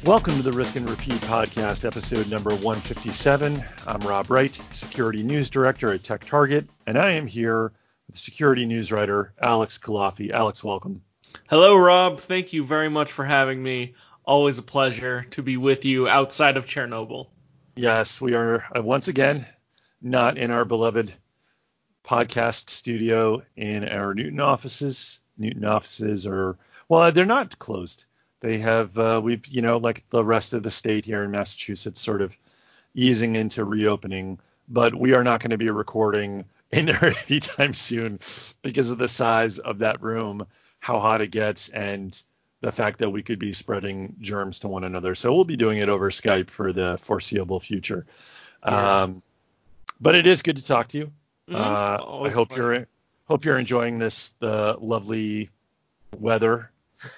Welcome to the Risk and Repeat podcast, episode number 157. I'm Rob Wright, Security News Director at TechTarget, and I am here with security news writer Alex Kalafi. Alex, welcome. Hello, Rob. Thank you very much for having me. Always a pleasure to be with you outside of Chernobyl. Yes, we are once again not in our beloved podcast studio in our Newton offices. Newton offices are, well, they're not closed. They have, like the rest of the state here in Massachusetts, sort of easing into reopening. But we are not going to be recording in there anytime soon because of the size of that room, how hot it gets, and the fact that we could be spreading germs to one another. So we'll be doing it over Skype for the foreseeable future. Yeah. But it is good to talk to you. I hope you're enjoying the lovely weather.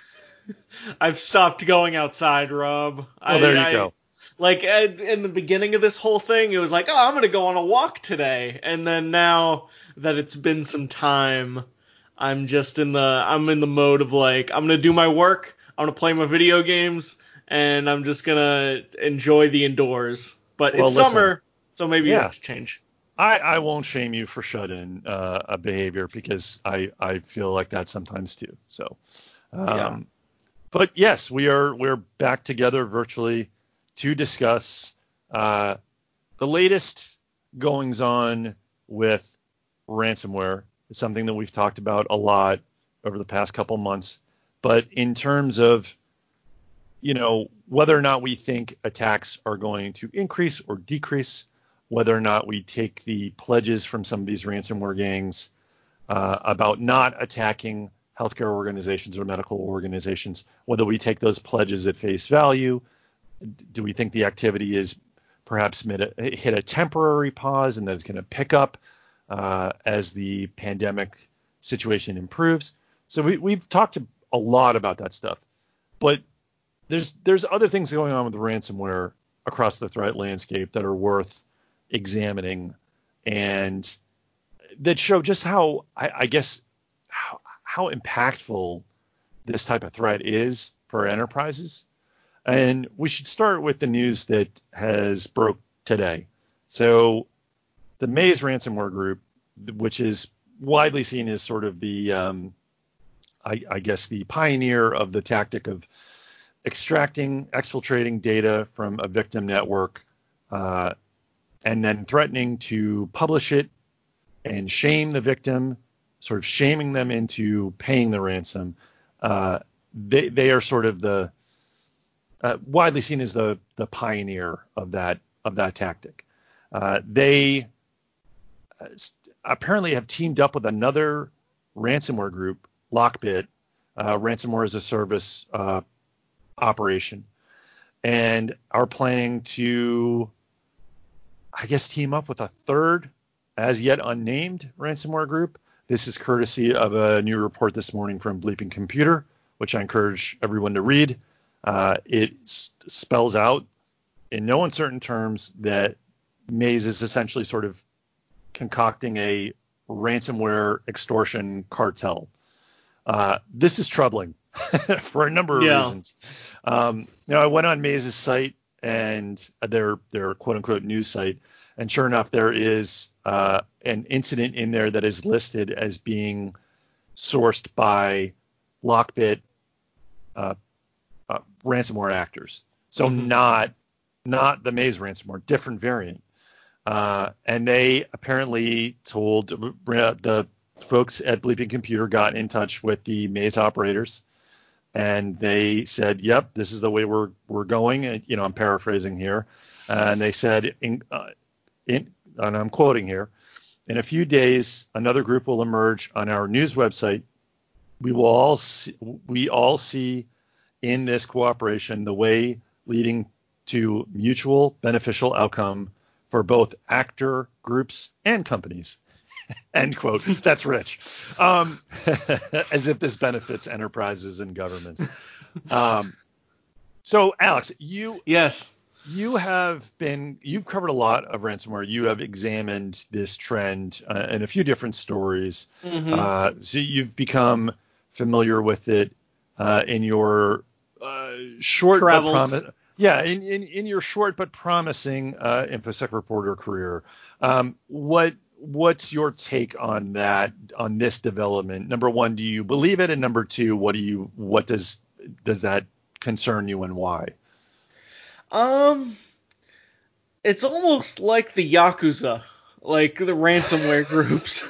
I've stopped going outside, Rob. Well, there you go. Like in the beginning of this whole thing, it was like, oh, I'm going to go on a walk today. And then now that it's been some time, I'm in the mode of like, I'm going to do my work. I'm going to play my video games, and I'm just going to enjoy the indoors. But it's summer, so maybe you have to change. I won't shame you for shut-in behavior because I feel like that sometimes too. So, Yeah. But yes, we're back together virtually to discuss the latest goings on with ransomware. It's something that we've talked about a lot over the past couple months. But in terms of, whether or not we think attacks are going to increase or decrease, whether or not we take the pledges from some of these ransomware gangs about not attacking healthcare organizations or medical organizations, whether we take those pledges at face value, do we think the activity is perhaps hit a temporary pause and that it's going to pick up as the pandemic situation improves? So we've talked a lot about that stuff, but there's other things going on with ransomware across the threat landscape that are worth examining and that show just how, I guess, how impactful this type of threat is for enterprises. And we should start with the news that has broke today. So the Maze ransomware group, which is widely seen as sort of the, I guess, the pioneer of the tactic of exfiltrating data from a victim network and then threatening to publish it and shame the victim, sort of shaming them into paying the ransom. They are sort of the widely seen as the pioneer of that tactic. They apparently have teamed up with another ransomware group, Lockbit, ransomware as a service operation, and are planning to, I guess, team up with a third, as yet unnamed ransomware group. This is courtesy of a new report this morning from Bleeping Computer, which I encourage everyone to read. It spells out in no uncertain terms that Maze is essentially sort of concocting a ransomware extortion cartel. This is troubling for a number of reasons. I went on Maze's site and their quote unquote news site, and sure enough, there is an incident in there that is listed as being sourced by Lockbit ransomware actors. So not the Maze ransomware, different variant. And they apparently told the folks at Bleeping Computer got in touch with the Maze operators, and they said, "Yep, this is the way we're going." And, I'm paraphrasing here, and they said, and I'm quoting here, "In a few days, another group will emerge on our news website. We all see in this cooperation the way leading to mutual beneficial outcome for both actor groups and companies." End quote. That's rich. As if this benefits enterprises and governments. So, Alex, Yes. You've covered a lot of ransomware. You have examined this trend in a few different stories. So you've become familiar with it in your short travels. Yeah, in your short but promising InfoSec reporter career, what's your take on that, on this development? Number one, do you believe it? And number two, what does that concern you and why? It's almost like the Yakuza, like the ransomware groups.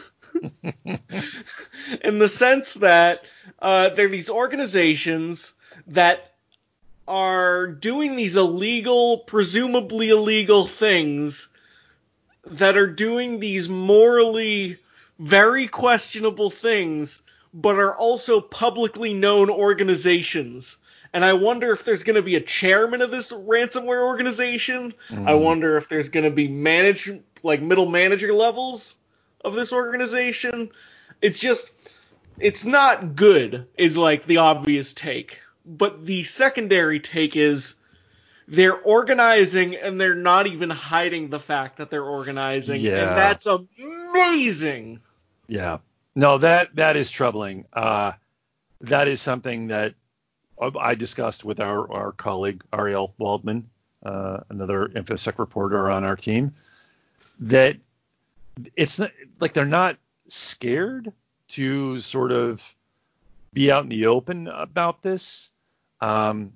In the sense that they're these organizations that are doing these illegal, presumably illegal things, that are doing these morally very questionable things, but are also publicly known organizations. And I wonder if there's going to be a chairman of this ransomware organization. I wonder if there's going to be middle manager levels of this organization. It's not good, is like the obvious take. But the secondary take is they're organizing and they're not even hiding the fact that they're organizing. Yeah. And that's amazing. Yeah. No, that is troubling. That is something that I discussed with our colleague, Ariel Waldman, another InfoSec reporter on our team, that it's not, like they're not scared to sort of be out in the open about this. And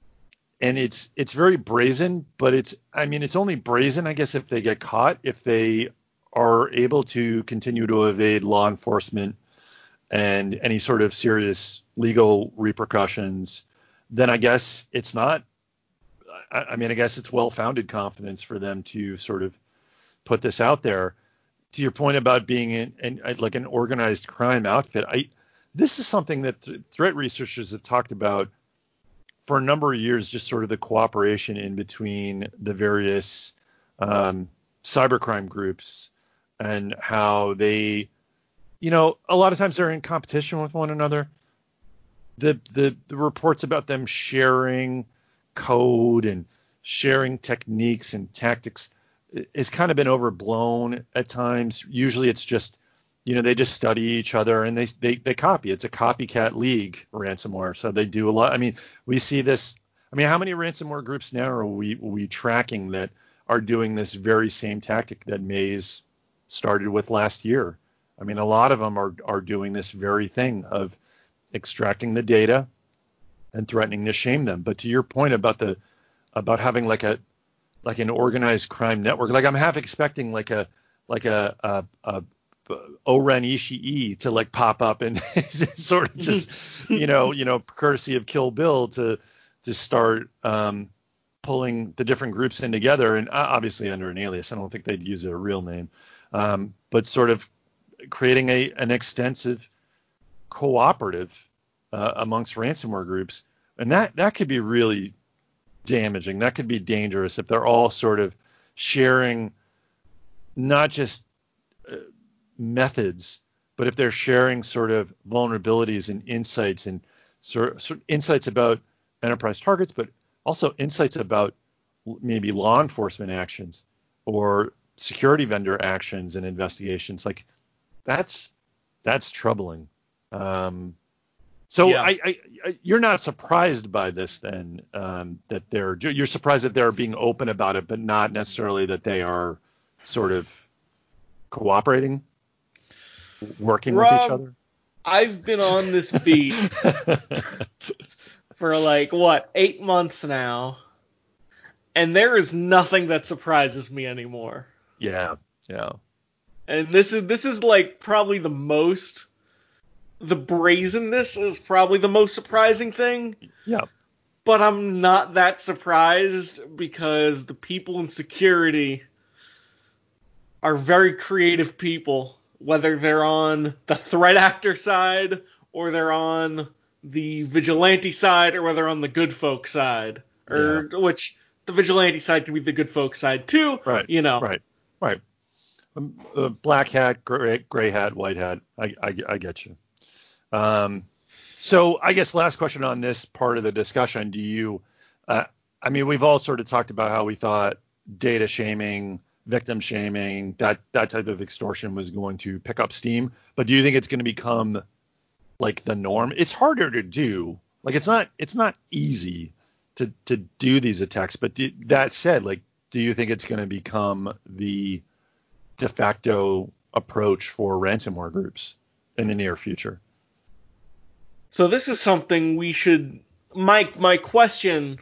it's very brazen, but it's only brazen, I guess, if they get caught, if they are able to continue to evade law enforcement and any sort of serious legal repercussions, then I guess it's not, I guess it's well-founded confidence for them to sort of put this out there. To your point about being like an organized crime outfit, this is something that threat researchers have talked about for a number of years, just sort of the cooperation in between the various cybercrime groups and how they, a lot of times they're in competition with one another. The reports about them sharing code and sharing techniques and tactics has kind of been overblown at times. Usually it's just, they just study each other and they copy. It's a copycat league, ransomware. So they do a lot. We see this. How many ransomware groups now are we tracking that are doing this very same tactic that Maze started with last year? A lot of them are doing this very thing of extracting the data and threatening to shame them. But to your point about having like an organized crime network, like I'm half expecting like a Oren Ishii to like pop up and sort of just courtesy of Kill Bill to start pulling the different groups in together, and obviously under an alias. I don't think they'd use a real name, but sort of creating an extensive cooperative amongst ransomware groups, and that could be really damaging. That could be dangerous if they're all sort of sharing not just methods, but if they're sharing sort of vulnerabilities and insights and sort of insights about enterprise targets, but also insights about maybe law enforcement actions or security vendor actions and investigations. Like that's troubling. So yeah. You're not surprised by this then, that you're surprised that they're being open about it, but not necessarily that they are sort of cooperating, working with each other? I've been on this beat for 8 months now, and there is nothing that surprises me anymore. Yeah. And this is like probably the brazenness is probably the most surprising thing. Yeah. But I'm not that surprised because the people in security are very creative people, whether they're on the threat actor side or they're on the vigilante side or whether they're on the good folk side, which the vigilante side can be the good folk side too. Right. Right. Black hat, gray hat, white hat. I get you. So I guess last question on this part of the discussion. Do you, we've all sort of talked about how we thought data shaming, victim shaming, that type of extortion was going to pick up steam. But do you think it's going to become like the norm? It's harder to do. Like it's not easy to do these attacks. But that said, like, do you think it's going to become the de facto approach for ransomware groups in the near future? So this is something we should. My question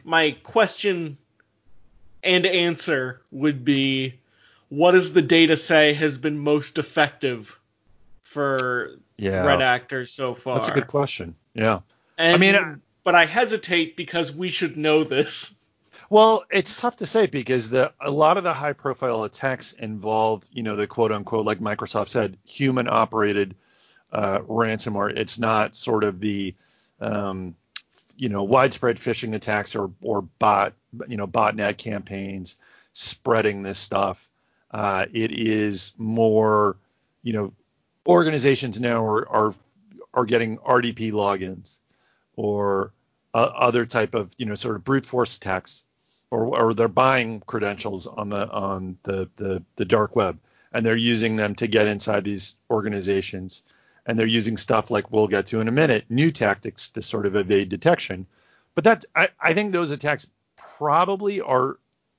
and answer would be, what does the data say has been most effective for threat actors so far? That's a good question. Yeah. But I hesitate because we should know this. Well, it's tough to say because a lot of the high profile attacks involve, the quote unquote, like Microsoft said, human operated ransomware. It's not sort of the, widespread phishing attacks or botnet campaigns spreading this stuff. It is more, organizations now are getting RDP logins or other type of, sort of brute force attacks, or they're buying credentials on the dark web, and they're using them to get inside these organizations. And they're using stuff like we'll get to in a minute, new tactics to sort of evade detection. But I think those attacks probably are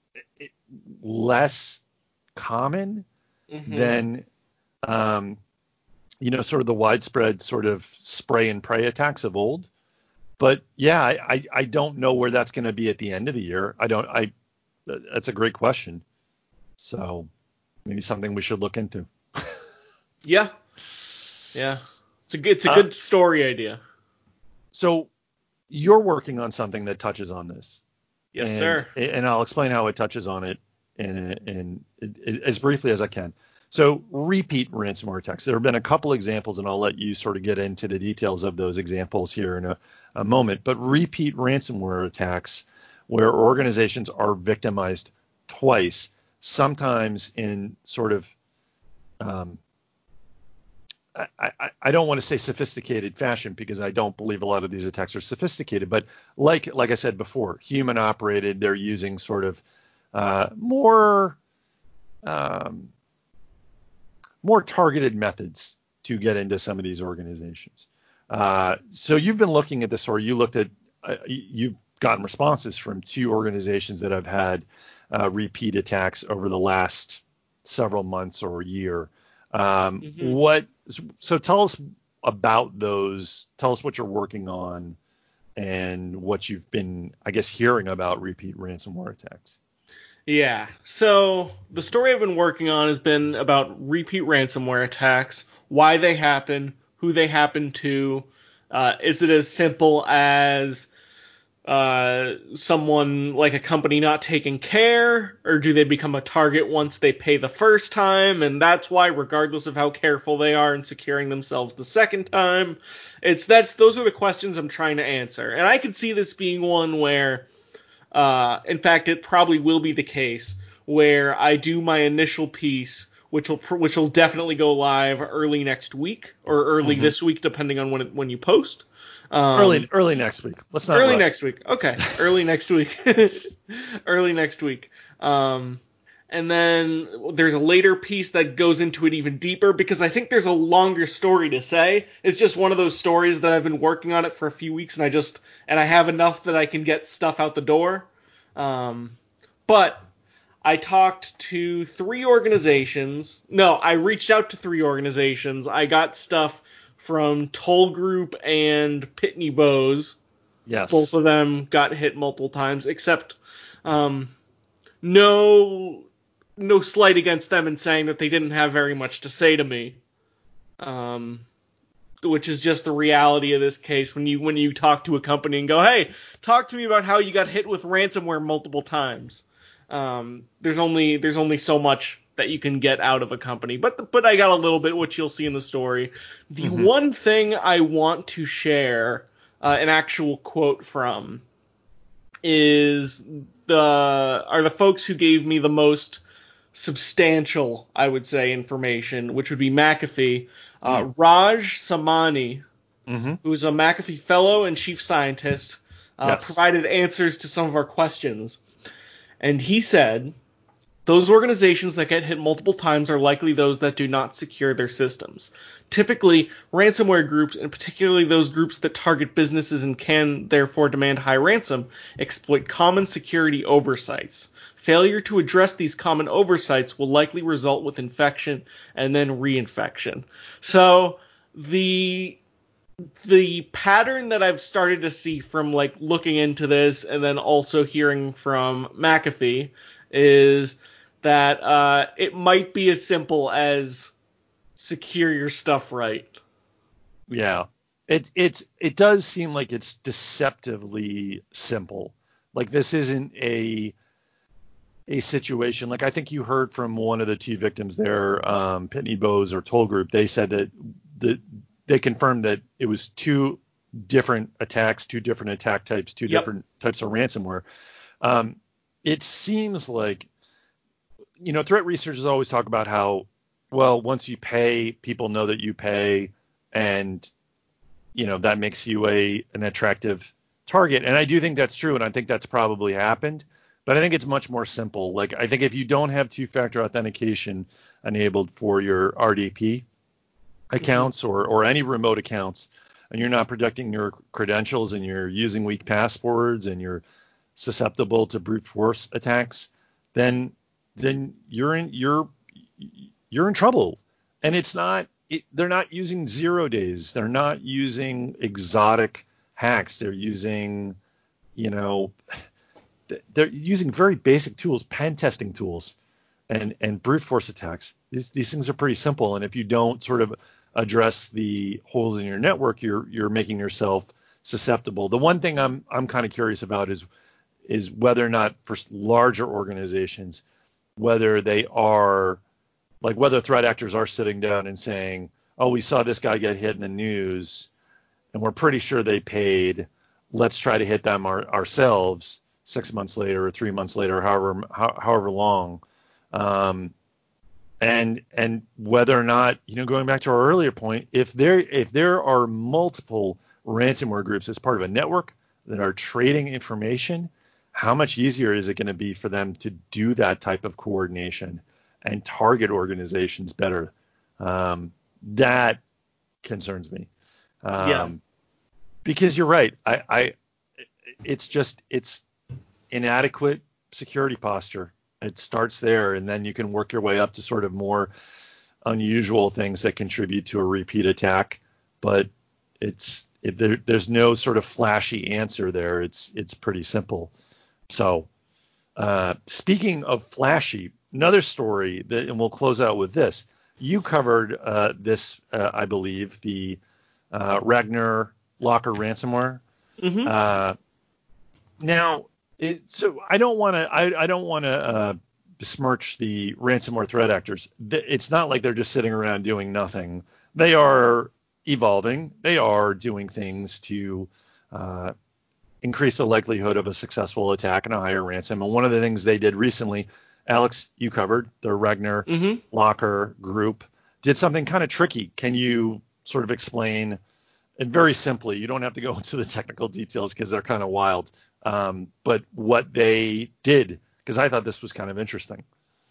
less common than, sort of the widespread sort of spray and pray attacks of old. But yeah, I don't know where that's going to be at the end of the year. That's a great question. So maybe something we should look into. Yeah. Yeah. It's a good story idea. So you're working on something that touches on this. Yes, sir. And I'll explain how it touches on it in as briefly as I can. So repeat ransomware attacks. There have been a couple examples, and I'll let you sort of get into the details of those examples here in a moment. But repeat ransomware attacks where organizations are victimized twice, sometimes in sort of I don't want to say sophisticated fashion because I don't believe a lot of these attacks are sophisticated, but like I said before, human operated, they're using sort of more targeted methods to get into some of these organizations. So you've been looking at this, or you've gotten responses from 2 organizations that have had repeat attacks over the last several months or year. So tell us about those. Tell us what you're working on and what you've been, I guess, hearing about repeat ransomware attacks. Yeah. So the story I've been working on has been about repeat ransomware attacks, why they happen, who they happen to. Is it as simple as someone like a company not taking care, or do they become a target once they pay the first time, and that's why, regardless of how careful they are in securing themselves the second time, those are the questions I'm trying to answer. And I could see this being one where, in fact, it probably will be the case where I do my initial piece, which will definitely go live early next week or early this week, depending on when you post. Early next week. Let's not rush. Next week. Okay. Early next week. Early next week. And then there's a later piece that goes into it even deeper because I think there's a longer story to say. It's just one of those stories that I've been working on it for a few weeks and I have enough that I can get stuff out the door. But I talked to 3 organizations. No, I reached out to 3 organizations. I got stuff from Toll Group and Pitney Bowes. Yes. Both of them got hit multiple times, except no slight against them in saying that they didn't have very much to say to me, which is just the reality of this case. When you talk to a company and go, hey, talk to me about how you got hit with ransomware multiple times. There's only so much that you can get out of a company, but I got a little bit, which you'll see in the story. The one thing I want to share an actual quote from are the folks who gave me the most substantial, I would say, information, which would be McAfee. Raj Samani, who is a McAfee fellow and chief scientist, provided answers to some of our questions. And he said, Those organizations that get hit multiple times are likely those that do not secure their systems. Typically, ransomware groups, and particularly those groups that target businesses and can therefore demand high ransom, exploit common security oversights. Failure to address these common oversights will likely result with infection and then reinfection. So the pattern that I've started to see from like looking into this and then also hearing from McAfee is that it might be as simple as secure your stuff right. Yeah. It does seem like it's deceptively simple. Like this isn't a situation. Like I think you heard from one of the two victims there, Pitney Bowes or Toll Group. They said that they confirmed that it was two different attacks, two different attack types, two different types of ransomware. It seems like, threat researchers always talk about how, well, once you pay, people know that you pay, and that makes you an attractive target. And I do think that's true, and I think that's probably happened. But I think it's much more simple. Like I think if you don't have two-factor authentication enabled for your RDP accounts or any remote accounts, and you're not protecting your credentials, and you're using weak passwords, and you're susceptible to brute force attacks, then you're in trouble. And they're not using 0 days. They're not using exotic hacks. They're using, they're using very basic tools, pen testing tools, and brute force attacks. These things are pretty simple. And if you don't sort of address the holes in your network, you're making yourself susceptible. The one thing I'm kind of curious about is whether or not for larger organizations, whether threat actors are sitting down and saying, oh, we saw this guy get hit in the news and we're pretty sure they paid. Let's try to hit them ourselves 6 months later or 3 months later, however long. And whether or not, going back to our earlier point, if there are multiple ransomware groups as part of a network that are trading information, how much easier is it going to be for them to do that type of coordination and target organizations better? That concerns me. Because you're right. It's inadequate security posture. It starts there, and then you can work your way up to sort of more unusual things that contribute to a repeat attack. But there's no sort of flashy answer there. It's pretty simple. So speaking of flashy, another story and we'll close out with this. You covered this, I believe, the Ragnar Locker ransomware. Mm-hmm. Now, so I don't want to besmirch the ransomware threat actors. It's not like they're just sitting around doing nothing. They are evolving. They are doing things to increase the likelihood of a successful attack and a higher ransom. And one of the things they did recently, Alex, you covered, the Ragnar Locker group, did something kind of tricky. Can you sort of explain, and very simply, you don't have to go into the technical details because they're kind of wild, but what they did, because I thought this was kind of interesting.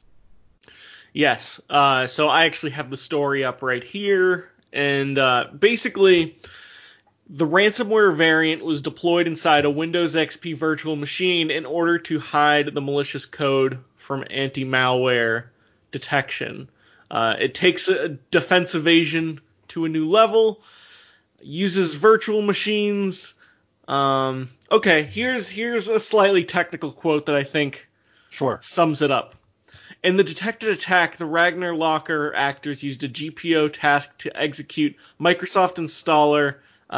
Yes. So I actually have the story up right here. And basically, the ransomware variant was deployed inside a Windows XP virtual machine in order to hide the malicious code from anti-malware detection. It takes a defense evasion to a new level, uses virtual machines. Okay, here's a slightly technical quote that I think sums it up. In the detected attack, the Ragnar Locker actors used a GPO task to execute Microsoft installer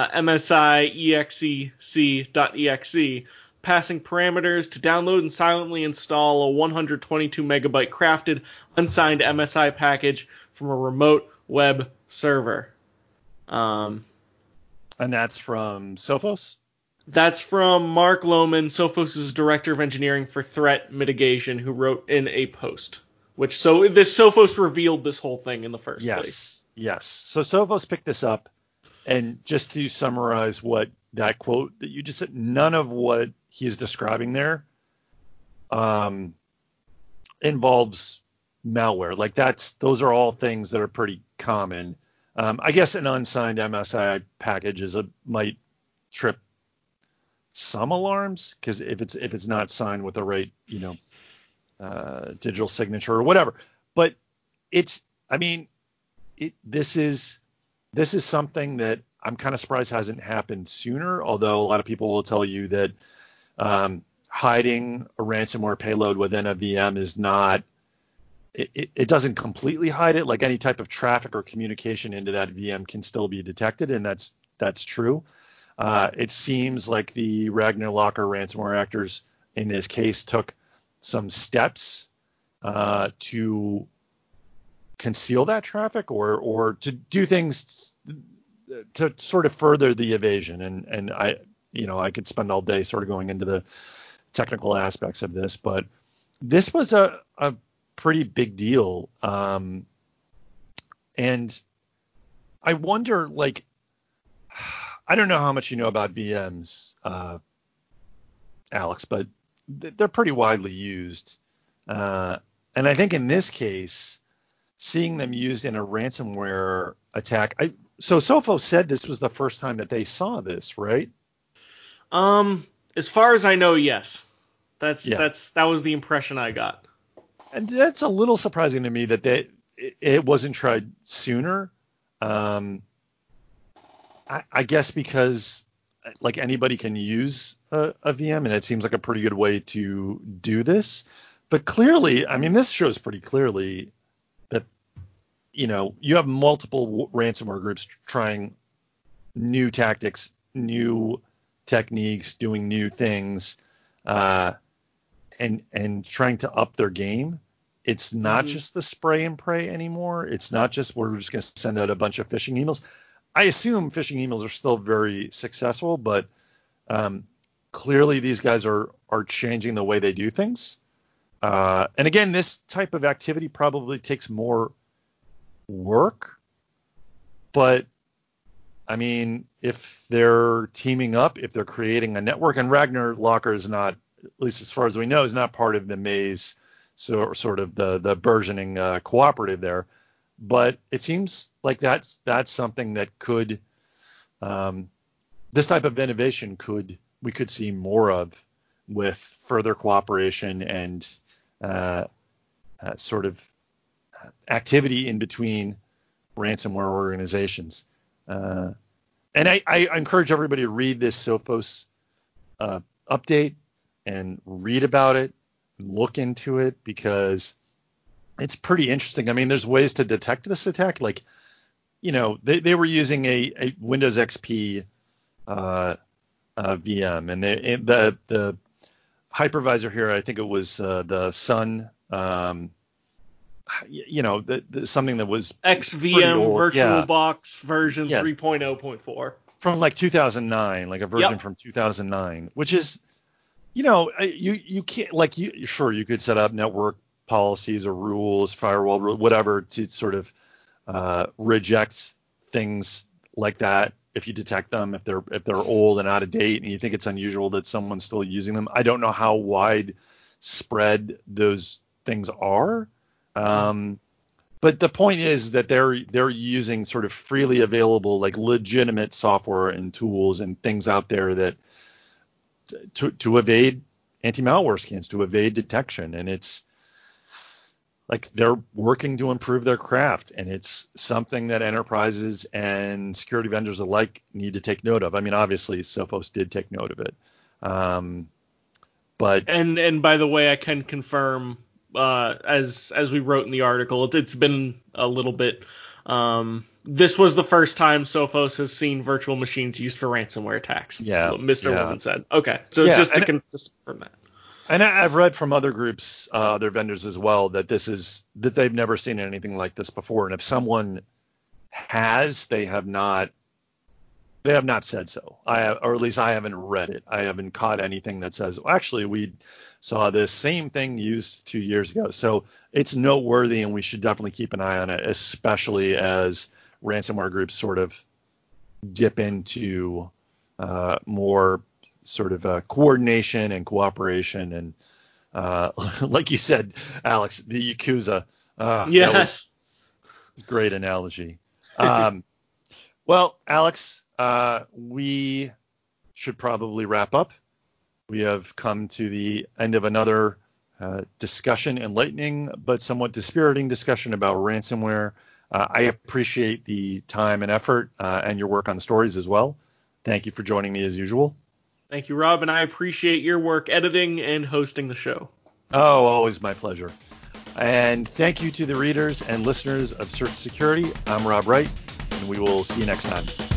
msi.exe, passing parameters to download and silently install a 122 megabyte crafted, unsigned MSI package from a remote web server. And that's from Sophos? That's from Mark Lohman, Sophos' director of engineering for threat mitigation, who wrote in a post. This Sophos revealed this whole thing in the first place. Yes. So Sophos picked this up, and just to summarize what that quote that you just said, none of what he's describing there involves malware. Like those are all things that are pretty common. I guess an unsigned MSI package might trip some alarms, because if it's not signed with the right, digital signature or whatever. But this is something that I'm kind of surprised hasn't happened sooner. Although a lot of people will tell you that hiding a ransomware payload within a VM is not. It doesn't completely hide it. Like any type of traffic or communication into that VM can still be detected, and that's true. It seems like the Ragnar Locker ransomware actors in this case took some steps to conceal that traffic or to do things to sort of further the evasion. And I could spend all day sort of going into the technical aspects of this, but this was a pretty big deal. And I wonder, like, I don't know how much you know about VMs, Alex, but they're pretty widely used. And I think in this case, seeing them used in a ransomware attack, so Sophos said this was the first time that they saw this, right? As far as I know, yes. That was the impression I got. And that's a little surprising to me that it wasn't tried sooner. I guess because like anybody can use a VM, and it seems like a pretty good way to do this. But clearly, I mean, this shows pretty clearly that, you have multiple ransomware groups trying new tactics, new techniques, doing new things, and trying to up their game. It's not just the spray and pray anymore. It's not just we're just going to send out a bunch of phishing emails. I assume phishing emails are still very successful, but clearly these guys are changing the way they do things. And again, this type of activity probably takes more work. But I mean, if they're teaming up, if they're creating a network, and Ragnar Locker is not, at least as far as we know, is not part of the Maze, so sort of the burgeoning cooperative there. But it seems like that's something that could, this type of innovation we could see more of with further cooperation and sort of activity in between ransomware organizations. And I encourage everybody to read this Sophos update and read about it, look into it, because it's pretty interesting. I mean, there's ways to detect this attack. Like, they were using a Windows XP VM, and the hypervisor here, I think it was the Sun, something that was XVM old. VirtualBox version 3.0.4 from like 2009, like a version from 2009, which is, you can't, like, you could set up network policies or rules, firewall rule, whatever, to sort of reject things like that if you detect them, if they're old and out of date, and you think it's unusual that someone's still using them. I don't know how widespread those things are, but the point is that they're using sort of freely available, like, legitimate software and tools and things out there that to evade anti-malware scans, to evade detection. And it's like they're working to improve their craft, and it's something that enterprises and security vendors alike need to take note of. I mean, obviously Sophos did take note of it, but and by the way, I can confirm, as we wrote in the article, it's been a little bit. This was the first time Sophos has seen virtual machines used for ransomware attacks. Yeah, Mr. Woven said. Okay, so just to confirm that. And I've read from other groups, other vendors as well, that they've never seen anything like this before. And if someone has, they have not said so. Or at least I haven't read it. I haven't caught anything that says, well, actually, we saw this same thing used 2 years ago. So it's noteworthy, and we should definitely keep an eye on it, especially as ransomware groups sort of dip into more sort of coordination and cooperation, and Like you said, Alex, the Yakuza. That Yes. was a great analogy. Well, Alex, we should probably wrap up. We have come to the end of another discussion, enlightening but somewhat dispiriting discussion about ransomware. I appreciate the time and effort and your work on the stories as well. Thank you for joining me as usual. Thank you, Rob, and I appreciate your work editing and hosting the show. Oh, always my pleasure. And thank you to the readers and listeners of Search Security. I'm Rob Wright, and we will see you next time.